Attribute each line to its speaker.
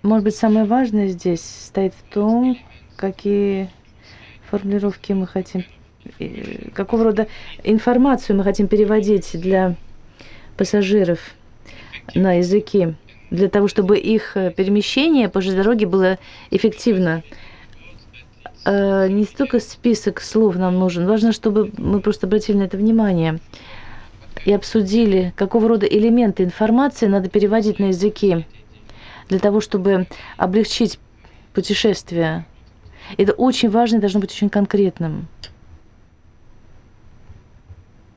Speaker 1: может быть, самое важное здесь стоит в том, какие формулировки мы хотим, какого рода информацию мы хотим переводить для пассажиров на языке, для того, чтобы их перемещение по железной дороге было эффективно. Не столько список слов нам нужен, важно, чтобы мы просто обратили на это внимание и обсудили, какого рода элементы информации надо переводить на языки для того, чтобы облегчить путешествие. Это очень важно и должно быть очень конкретным.